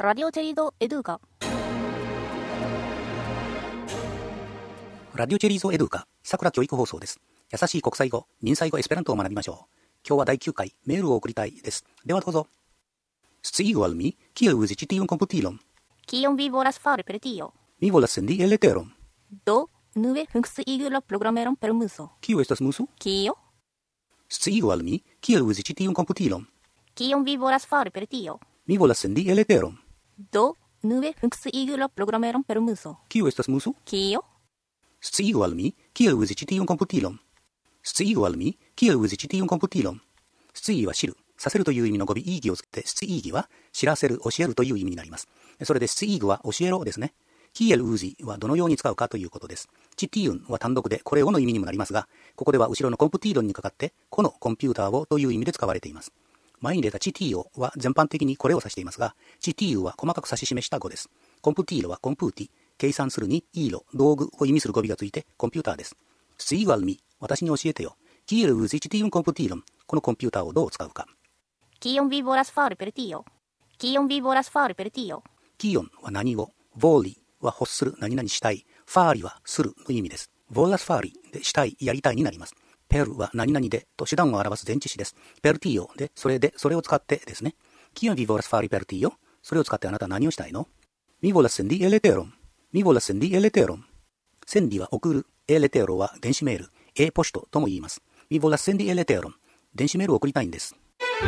Radio Cherizo Educa。 ラディオチェリーゾエドゥカ、桜教育放送です。優しい国際語、認際語エスペラントを学びましょう。今日は第9回、メールを送りたいです。ではどうぞ。Scigu al mi, kiel uzi ĉi tiun komputilon? Kion vi volas fari per tio? Mi volas sendi e-leteron. Do, unue funkciigu la programeron per muso. Kio estas muso? Kio? Sciigu al mi, kiel uzi ĉi tiun komputilon? Kion vi volas fari per tio? Mi volas sendi e-leteron. Do, unue funkciigu la programeron per muso. Kio estas muso? Kio? Sciigu al mi, kiel uzi ĉi tiun komputilon. Sciigu al mi, kiel uzi ĉi tiun komputilon. Scii は知る、させるという意味の語尾意義をつけて、スイーギは知らせる、教えるという意味になります。それでスイーグは教えろですね。キエルウージはどのように使うかということです。チティウンは単独でこれをの意味にもなりますが、ここでは後ろのコンプティーロンにかかって、このコンピューターをという意味で使われています。前に出たチティオは全般的にこれを指していますが、チティウは細かく指し示した語です。コンプティーロはコンプーティ、計算するにイーロ、道具を意味する語尾がついてコンピューターです。スイーグアルミ、私に教えてよ。キエルウージチティウンコンプティーロン、このコンピューターをどう使うか。 Kion vi volas fari per tio? Kion vi volas fari per tio? キヨンは何語、ボーリーは欲する、何々したい、ファーリはするの意味です。ボーラスファーリでしたい、やりたいになります。ペルは何々でと手段を表す前置詞です。ペルティオで、それを使ってですね。キヨンビボラスファーリペルティオ、それを使ってあなたは何をしたいの？ミボラセンディエレテロン。ミボラセンディエレテロン。センディは送る、エレテロは電子メール、ポシトとも言います。ミボラセンディエレテロン。電子メールを送りたいんです。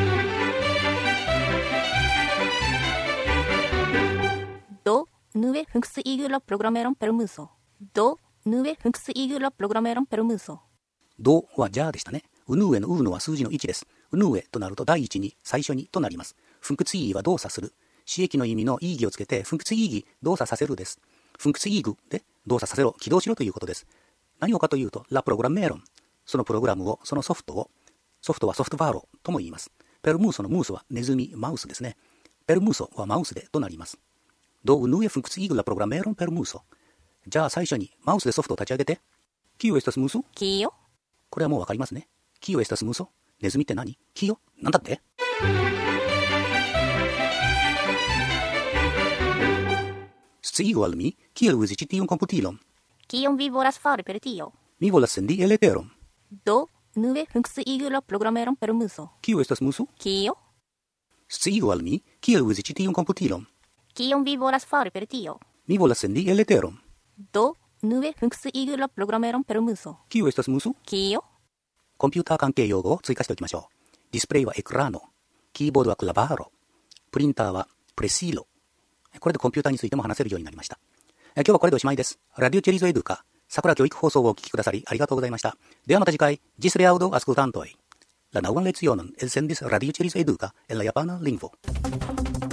Do, unue funkciigu la programeron per muso. Do, unue funkciigu la programeron per muso. どはじゃあでしたね。うぬえのうのは数字の1です。うぬえとなると第一に、最初にとなります。フンクツイーは動作する。詞益の意味の意義をつけて、フンクツイーギ、動作させるです。フンクツイーグで動作させろ、起動しろということです。何をかというと、ラプログラメーロン。そのプログラムを、そのソフトはソフトバーロとも言います。ペルムーソのムーソはネズミ、マウスですね。ペルムーソはマウスでとなります。どうぬえフンクツイーグラプログラメーロンペルムーソ。じゃあ最初にマウスでソフトを立ち上げて。キヨエスタスムーソ？ キヨ？ これはもうわかりますね。キヨエスタスムーソ？ネズミって何？キヨ？なんだって？Sciigu al mi, kiel uzi ĉi tiun komputilon? Kion vi volas fari per tio? Mi volas sendi e-leteron. Do, unue funkciigu la programeron per muso. Kio estas muso? Kio? Sciigu al mi, kiel uzi ĉi tiun komputilon? Kion vi volas fari per tio? Mi volas sendi e-leteron. Do, unue funkciigu la programeron per muso. Kio estas muso? Kio? コンピューター関係用語を追加しておきましょう。ディスプレイはエクラーノ。キーボードはクラバーロ。プリンターはプレシーロ。これでコンピューターについても話せるようになりました。今日はこれでおしまいです。ラディオチェリゾエドゥカ、桜教育放送をお聞きくださりありがとうございました。ではまた次回、Gis reaudo ascoltantoi. La nauan lecionon elsendis Radio Cherizo Educa en la japana lingvo.